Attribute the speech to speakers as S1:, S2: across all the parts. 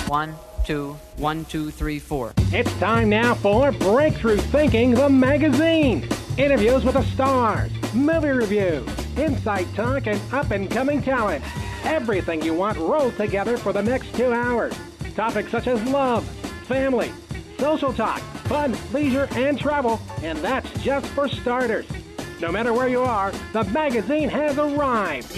S1: 1, 2, 1, 2, 3, 4.
S2: It's time now for Breakthrough Thinking, the magazine. Interviews with the stars, movie reviews, inside talk, and up-and-coming talent. Everything you want rolled together for the next 2 hours. Topics such as love, family, social talk, fun, leisure, and travel. And that's just for starters. No matter where you are, the magazine has arrived.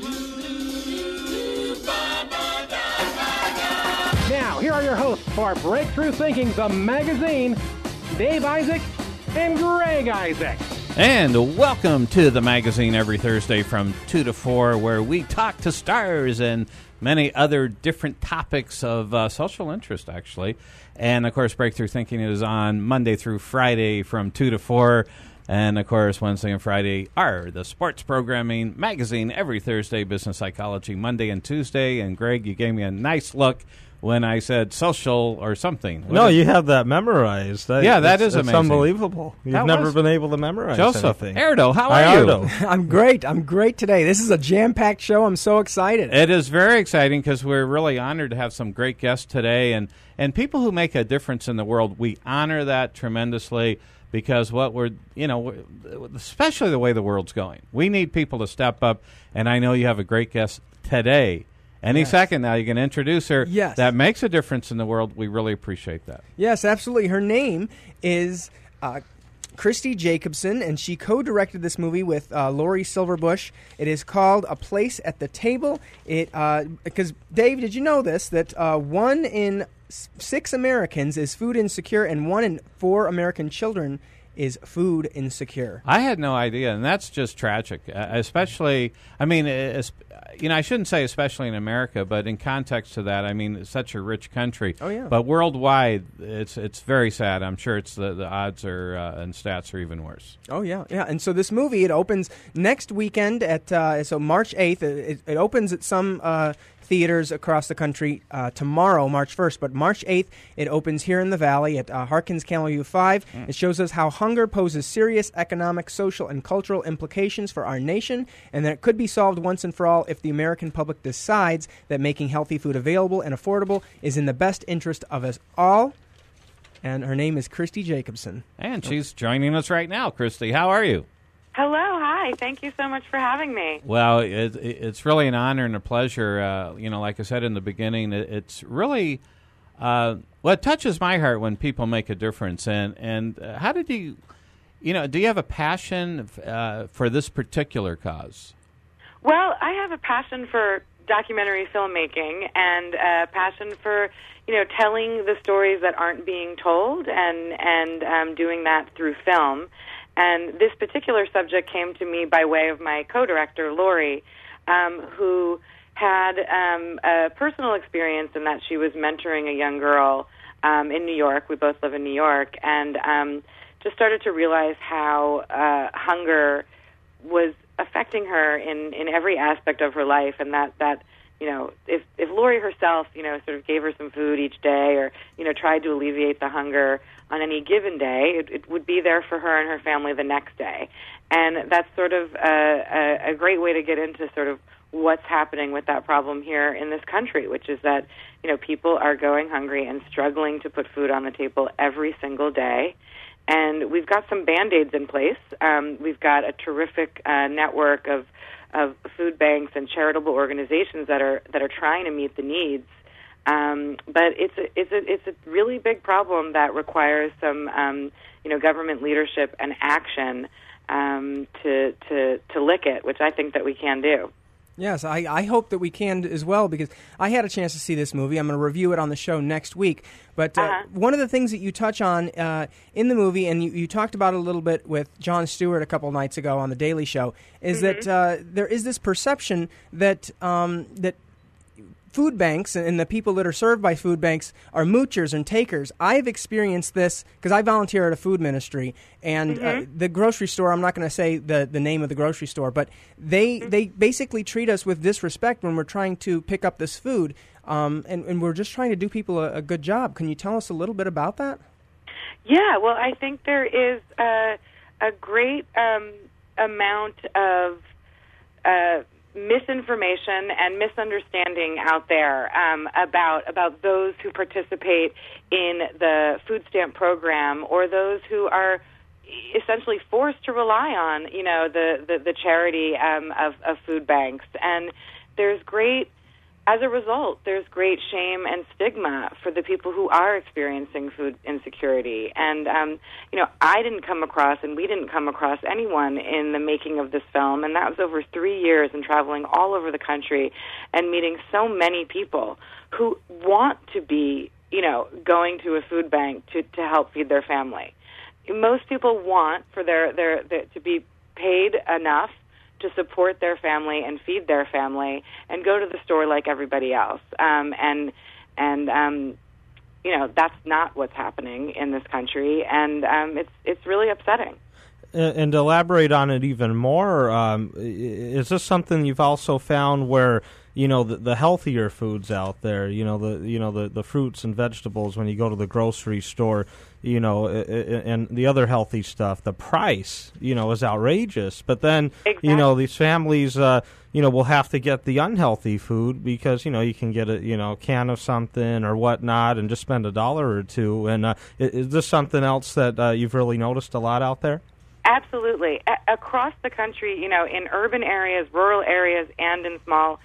S2: Now, here are your hosts for Breakthrough Thinking, the magazine, Dave Isaac and Greg Isaac.
S3: And welcome to the magazine every Thursday from 2 to 4, where we talk to stars and many other different topics of social interest, actually. And, of course, Breakthrough Thinking is on Monday through Friday from 2 to 4. And, of course, Wednesday and Friday are the sports programming magazine every Thursday, business psychology Monday and Tuesday. And, Greg, you gave me a nice look when I said social or something.
S4: No, you have that memorized.
S3: Yeah, that is
S4: it's
S3: amazing.
S4: Unbelievable. You've never been able to memorize
S3: Joseph
S4: anything.
S3: Erdo, how are you?
S5: I'm great. I'm great today. This is a jam-packed show. I'm so excited.
S3: It is very exciting because we're really honored to have some great guests today and people who make a difference in the world. We honor that tremendously because what we're, especially the way the world's going. We need people to step up, and I know you have a great guest today. Any second now, you can introduce her.
S5: Yes.
S3: That makes a difference in the world. We really appreciate that.
S5: Yes, absolutely. Her name is Christy Jacobson, and she co-directed this movie with Laurie Silverbush. It is called A Place at the Table. Because, Dave, did you know this, that 1 in 6 Americans is food insecure, and 1 in 4 American children is food insecure.
S3: I had no idea, and that's just tragic. Especially, I shouldn't say especially in America, but in context to that, it's such a rich country.
S5: Oh, yeah.
S3: But worldwide, it's very sad. I'm sure it's the odds are and stats are even worse.
S5: Oh, yeah. And so this movie, it opens next weekend at March 8th. It opens at some theaters across the country tomorrow, March 1st. But March 8th, it opens here in the Valley at Harkins Kalamazoo 5. It shows us how hunger poses serious economic, social, and cultural implications for our nation, and that it could be solved once and for all if the American public decides that making healthy food available and affordable is in the best interest of us all. And her name is Christy Jacobson.
S3: And she's joining us right now. Christy, how are you?
S6: Hello, hi. Thank you so much for having me.
S3: Well, it's really an honor and a pleasure. Like I said in the beginning, it's really it touches my heart when people make a difference. And how did you, do you have a passion for this particular cause?
S6: Well, I have a passion for documentary filmmaking and a passion for, telling the stories that aren't being told and doing that through film. And this particular subject came to me by way of my co-director, Laurie, who had a personal experience in that she was mentoring a young girl in New York. We both live in New York, and just started to realize how hunger was affecting her in every aspect of her life, and that if Laurie herself, sort of gave her some food each day or, tried to alleviate the hunger on any given day, it would be there for her and her family the next day. And that's sort of a great way to get into sort of what's happening with that problem here in this country, which is that, people are going hungry and struggling to put food on the table every single day. And we've got some Band-Aids in place. We've got a terrific network of food banks and charitable organizations that are trying to meet the needs. But it's a really big problem that requires some government leadership and action to lick it, which I think that we can do.
S5: Yes, I hope that we can as well, because I had a chance to see this movie. I'm going to review it on the show next week. But one of the things that you touch on in the movie, and you talked about it a little bit with Jon Stewart a couple nights ago on The Daily Show, is that there is this perception that that food banks and the people that are served by food banks are moochers and takers. I've experienced this because I volunteer at a food ministry, and the grocery store, I'm not going to say the name of the grocery store, but they basically treat us with disrespect when we're trying to pick up this food, and we're just trying to do people a good job. Can you tell us a little bit about that?
S6: Yeah, well, I think there is a great amount of misinformation and misunderstanding out there about those who participate in the food stamp program, or those who are essentially forced to rely on, the charity of food banks. And as a result, there's great shame and stigma for the people who are experiencing food insecurity. And, I didn't come across, and we didn't come across anyone in the making of this film, and that was over 3 years and traveling all over the country and meeting so many people who want to be, going to a food bank to help feed their family. Most people want for their to be paid enough to support their family and feed their family and go to the store like everybody else. That's not what's happening in this country, and it's really upsetting.
S4: And to elaborate on it even more, is this something you've also found where the healthier foods out there, the fruits and vegetables when you go to the grocery store, and the other healthy stuff, the price, is outrageous. But then,
S6: exactly.
S4: These families, will have to get the unhealthy food because, you can get a, can of something or whatnot and just spend $1 or $2. And is this something else that you've really noticed a lot out there?
S6: Absolutely. Across the country, in urban areas, rural areas, and in small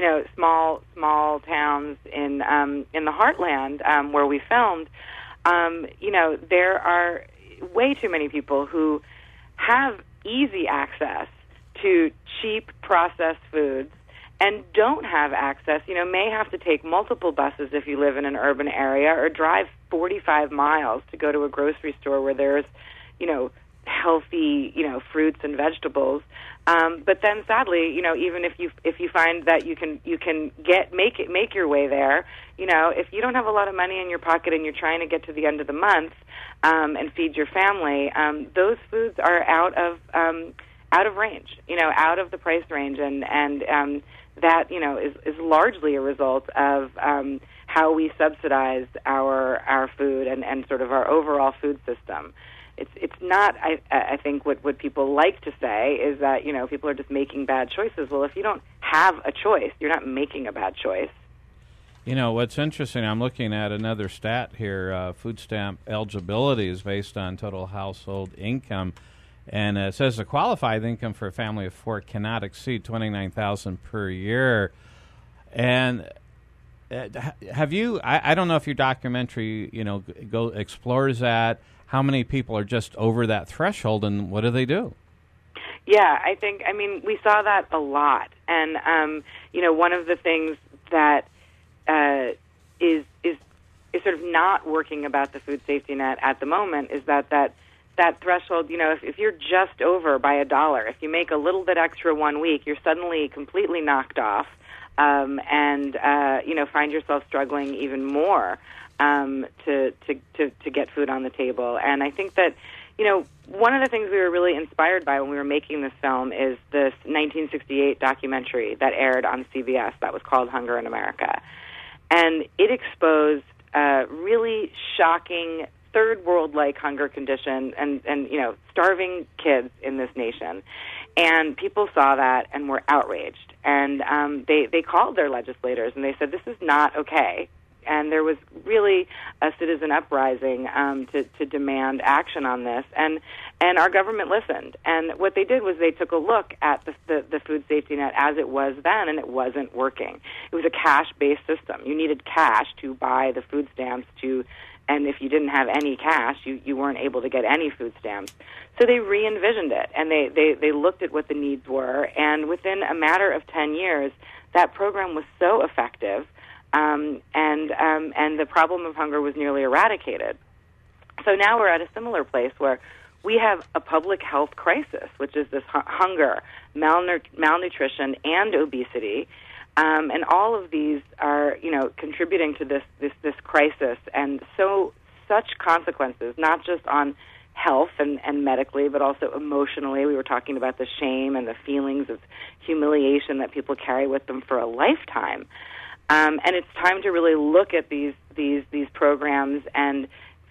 S6: towns in the heartland where we filmed, there are way too many people who have easy access to cheap processed foods and don't have access, may have to take multiple buses if you live in an urban area, or drive 45 miles to go to a grocery store where there's, healthy, fruits and vegetables. But then, sadly, even if you find that you can make your way there, if you don't have a lot of money in your pocket and you're trying to get to the end of the month and feed your family, those foods are out of range, out of the price range, and that is largely a result of how we subsidize our food and sort of our overall food system. It's not, I think, what people like to say is that, people are just making bad choices. Well, if you don't have a choice, you're not making a bad choice.
S3: What's interesting, I'm looking at another stat here. Food stamp eligibility is based on total household income. And it says the qualified income for a family of 4 cannot exceed $29,000 per year. And have you, I don't know if your documentary, explores that. How many people are just over that threshold, and what do they do?
S6: Yeah, we saw that a lot. And, one of the things that is sort of not working about the food safety net at the moment is that threshold, if you're just over by $1, if you make a little bit extra 1 week, you're suddenly completely knocked off and find yourself struggling even more to get food on the table. And I think that, one of the things we were really inspired by when we were making this film is this 1968 documentary that aired on CBS that was called Hunger in America. And it exposed really shocking third world-like hunger condition and starving kids in this nation. And people saw that and were outraged. And they called their legislators and they said, this is not okay. And there was really a citizen uprising to demand action on this. And our government listened. And what they did was they took a look at the food safety net as it was then, and it wasn't working. It was a cash-based system. You needed cash to buy the food stamps and if you didn't have any cash, you weren't able to get any food stamps. So they re-envisioned it, and they looked at what the needs were. And within a matter of 10 years, that program was so effective, and the problem of hunger was nearly eradicated. So now we're at a similar place where we have a public health crisis, which is this hunger, malnutrition, and obesity. And all of these are, contributing to this crisis, and such consequences, not just on health and medically, but also emotionally. We were talking about the shame and the feelings of humiliation that people carry with them for a lifetime. And it's time to really look at these programs and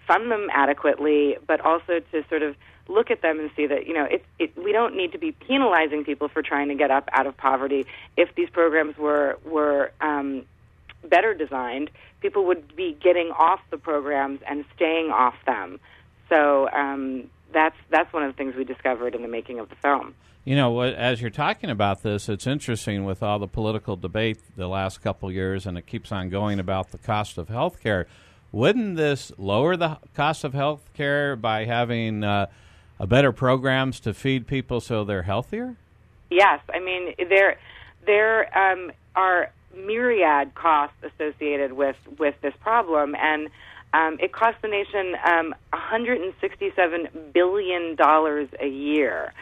S6: fund them adequately, but also to sort of look at them and see that, we don't need to be penalizing people for trying to get up out of poverty. If these programs were better designed, people would be getting off the programs and staying off them. So that's one of the things we discovered in the making of the film.
S3: As you're talking about this, it's interesting with all the political debate the last couple of years, and it keeps on going about the cost of health care. Wouldn't this lower the cost of health care by having better programs to feed people so they're healthier?
S6: Yes. I mean, there are myriad costs associated with this problem, and it costs the nation $167 billion a year.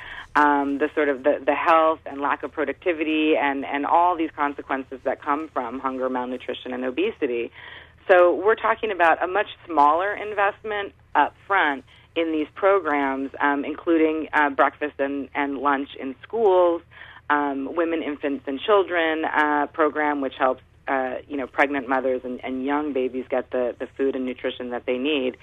S6: The health and lack of productivity and all these consequences that come from hunger, malnutrition, and obesity. So we're talking about a much smaller investment up front in these programs, including breakfast and lunch in schools, women, infants, and children program, which helps pregnant mothers and young babies get the food and nutrition that they need.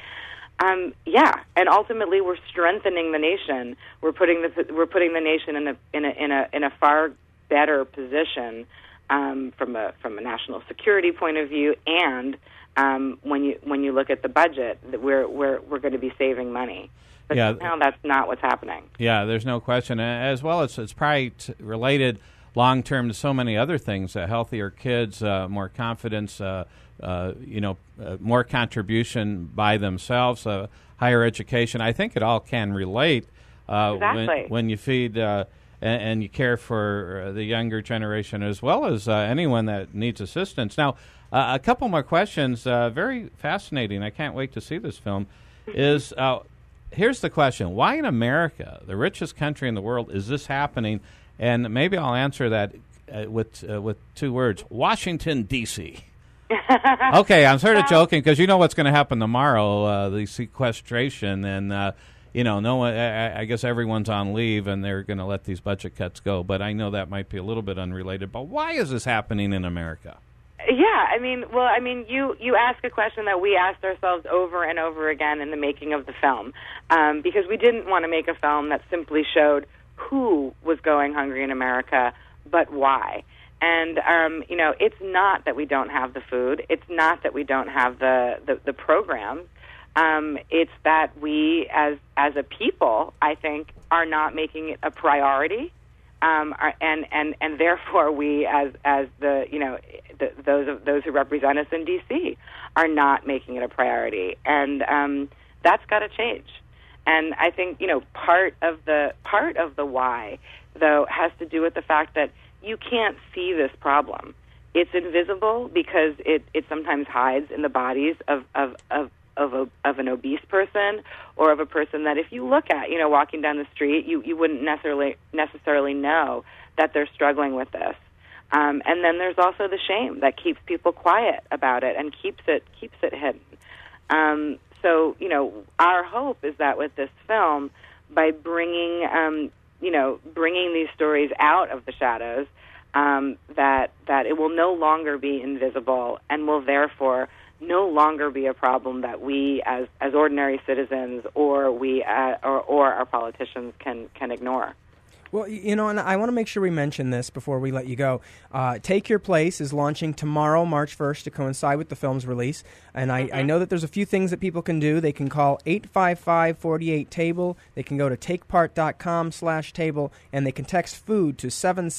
S6: And ultimately we're strengthening the nation. We're putting the nation in a far better position from a national security point of view, and when you look at the budget, we're going to be saving money. But somehow that's not what's happening. Yeah,
S3: there's no question. As well, it's probably related long term to so many other things: healthier kids, more confidence, more contribution by themselves, higher education. I think it all can relate
S6: exactly.
S3: when you feed and you care for the younger generation as well as anyone that needs assistance. Now, a couple more questions. Very fascinating. I can't wait to see this film. Here's the question: why in America, the richest country in the world, is this happening? And maybe I'll answer that with 2 words: Washington, D.C. Okay, I'm sort of joking because you know what's going to happen tomorrow, the sequestration, and no one. I guess everyone's on leave, and they're going to let these budget cuts go. But I know that might be a little bit unrelated. But why is this happening in America?
S6: Yeah, you ask a question that we asked ourselves over and over again in the making of the film, because we didn't want to make a film that simply showed who was going hungry in America, but why. And it's not that we don't have the food. It's not that we don't have the programs. It's that we, as a people, I think, are not making it a priority, and therefore we, as those who represent us in D.C., are not making it a priority, and that's got to change. And I think part of the why, though, has to do with the fact that you can't see this problem. It's invisible because it sometimes hides in the bodies of an obese person, or of a person that if you look at, walking down the street, you wouldn't necessarily know that they're struggling with this. And then there's also the shame that keeps people quiet about it and keeps it hidden. So, our hope is that with this film, by bringing these stories out of the shadows, that it will no longer be invisible and will therefore no longer be a problem that we as ordinary citizens or our politicians can ignore.
S5: Well, and I want to make sure we mention this before we let you go. Take Your Place is launching tomorrow, March 1st, to coincide with the film's release. And I know that there's a few things that people can do. They can call 855-48-TABLE. They can go to takepart.com/table, and they can text food to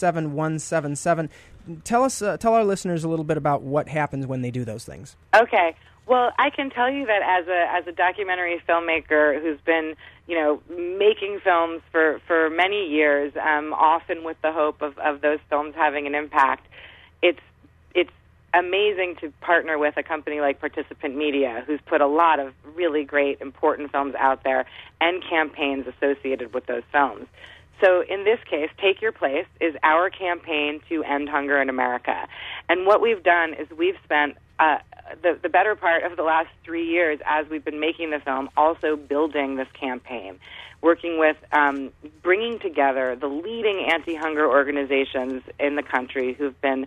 S5: 77177. Tell our listeners a little bit about what happens when they do those things.
S6: Okay. Well, I can tell you that as a documentary filmmaker who's been, making films for many years, often with the hope of those films having an impact, it's amazing to partner with a company like Participant Media, who's put a lot of really great, important films out there and campaigns associated with those films. So in this case, Take Your Place is our campaign to end hunger in America. And what we've done is we've spent the better part of the last 3 years, as we've been making the film, also building this campaign, working with bringing together the leading anti-hunger organizations in the country who've been,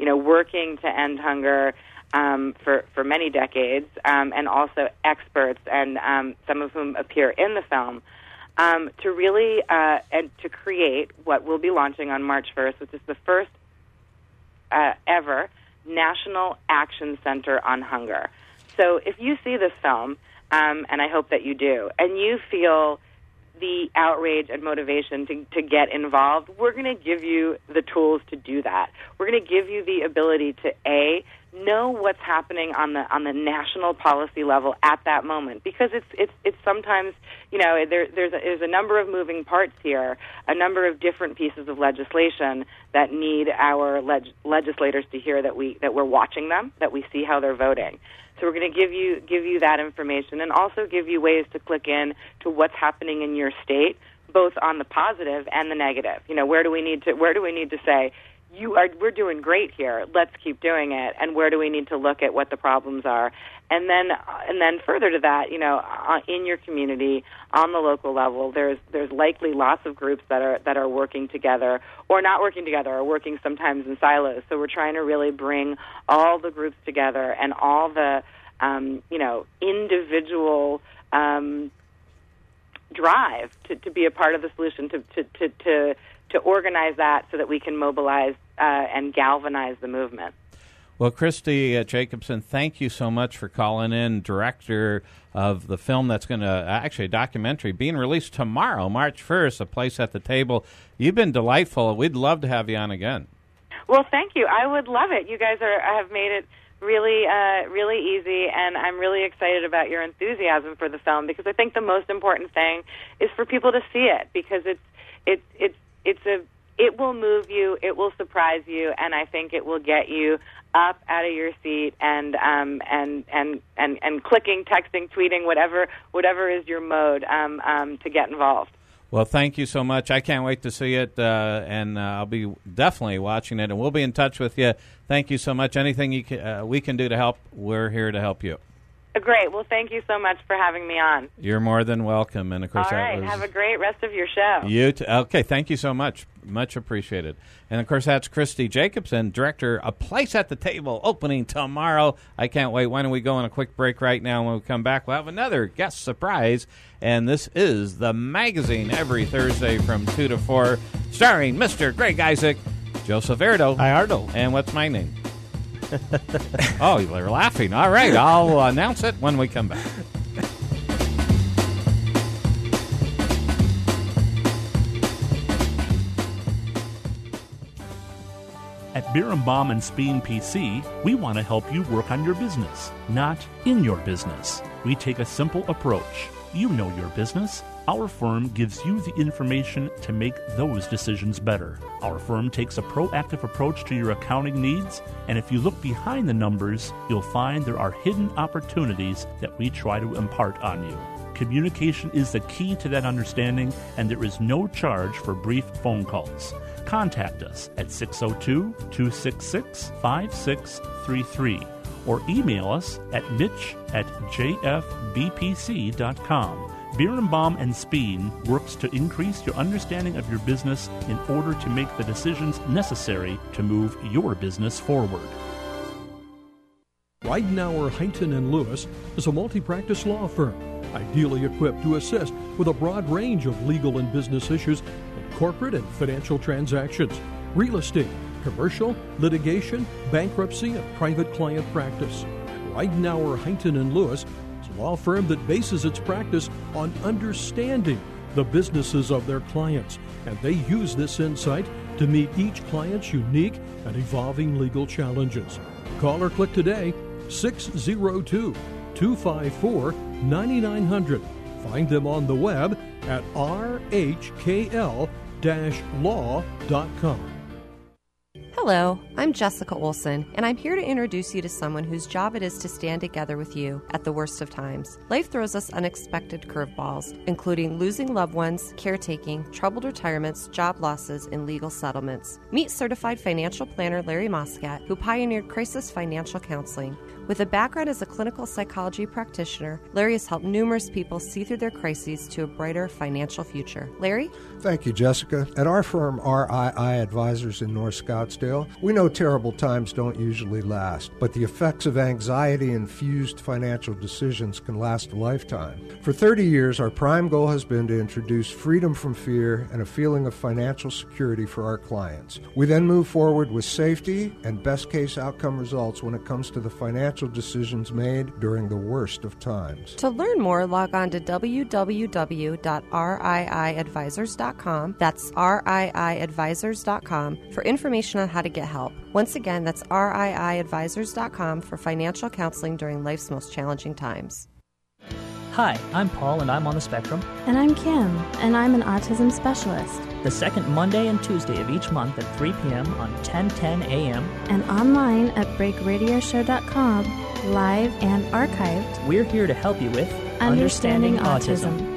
S6: working to end hunger for many decades, and also experts, and some of whom appear in the film, to really and to create what we'll be launching on March 1st, which is the first ever National Action Center on Hunger. So if you see this film, and I hope that you do, and you feel the outrage and motivation to get involved, we're going to give you the tools to do that. We're going to give you the ability to, A, know what's happening on the national policy level at that moment, because it's sometimes, there's a number of moving parts here, a number of different pieces of legislation that need our legislators to hear that we're watching them, that we see how they're voting. So we're going to give you that information, and also give you ways to click in to what's happening in your state, both on the positive and the negative. Where do we need to say, we're doing great here, let's keep doing it, and where do we need to look at what the problems are? And then further to that, in your community, on the local level, there's likely lots of groups that are working together, or not working together, or working sometimes in silos. So we're trying to really bring all the groups together, and all the individual drive to be a part of the solution, to organize that so that we can mobilize and galvanize the movement.
S3: Well, Christy Jacobson, thank you so much for calling in, director of the film that's going to, actually a documentary, being released tomorrow, March 1st, A Place at the Table. You've been delightful. We'd love to have you on again.
S6: Well, thank you. I would love it. You guys have made it really easy, and I'm really excited about your enthusiasm for the film, because I think the most important thing is for people to see it, because it will move you, it will surprise you, and I think it will get you up out of your seat and clicking, texting, tweeting, whatever is your mode to get involved.
S3: Well, thank you so much. I can't wait to see it, and I'll be definitely watching it, and we'll be in touch with you. Thank you so much. Anything we can do to help, we're here to help you.
S6: Great. Well, thank you so much for having me on.
S3: You're more than welcome. And of course,
S6: all right. Have a great rest of your show.
S3: You too. Okay. Thank you so much. Much appreciated. And of course, that's Christy Jacobson, director, A Place at the Table, opening tomorrow. I can't wait. Why don't we go on a quick break right now? When we come back, we'll have another guest surprise. And this is The Magazine, every Thursday from 2 to 4, starring Mr. Greg Isaac, Joseph Erdo.
S4: Hi, Ardo.
S3: And what's my name? Oh, they're laughing. All right, I'll announce it when we come back.
S7: At Birnbaum and Speen PC, we want to help you work on your business, not in your business. We take a simple approach. You know your business. Our firm gives you the information to make those decisions better. Our firm takes a proactive approach to your accounting needs, and if you look behind the numbers, you'll find there are hidden opportunities that we try to impart on you. Communication is the key to that understanding, and there is no charge for brief phone calls. Contact us at 602-266-5633 or email us at mitch@jfbpc.com. Birnbaum and Speen works to increase your understanding of your business in order to make the decisions necessary to move your business forward.
S8: Weidenauer, Huntington & Lewis is a multi-practice law firm, ideally equipped to assist with a broad range of legal and business issues in corporate and financial transactions, real estate, commercial, litigation, bankruptcy, and private client practice. Weidenauer, Huntington & Lewis is a law firm that bases its practice on understanding the businesses of their clients, and they use this insight to meet each client's unique and evolving legal challenges. Call or click today, 602-254-9900. Find them on the web at rhkl-law.com.
S9: Hello, I'm Jessica Olson, and I'm here to introduce you to someone whose job it is to stand together with you at the worst of times. Life throws us unexpected curveballs, including losing loved ones, caretaking, troubled retirements, job losses, and legal settlements. Meet certified financial planner Larry Moscat, who pioneered crisis financial counseling. With a background as a clinical psychology practitioner, Larry has helped numerous people see through their crises to a brighter financial future. Larry?
S10: Thank you, Jessica. At our firm, RII Advisors in North Scottsdale, scenario. We know terrible times don't usually last, but the effects of anxiety-infused financial decisions can last a lifetime. For 30 years, our prime goal has been to introduce freedom from fear and a feeling of financial security for our clients. We then move forward with safety and best-case outcome results when it comes to the financial decisions made during the worst of times.
S9: To learn more, log on to www.riiadvisors.com. That's riiadvisors.com for information on how to get help. Once again, that's riiadvisors.com for financial counseling during life's most challenging times.
S11: Hi, I'm Paul, and I'm on the spectrum.
S12: And I'm Kim, and I'm an autism specialist.
S11: The second Monday and Tuesday of each month at 3 p.m. on 1010 a.m.
S12: And online at breakradioshow.com, live and archived.
S11: We're here to help you with
S12: Understanding Autism.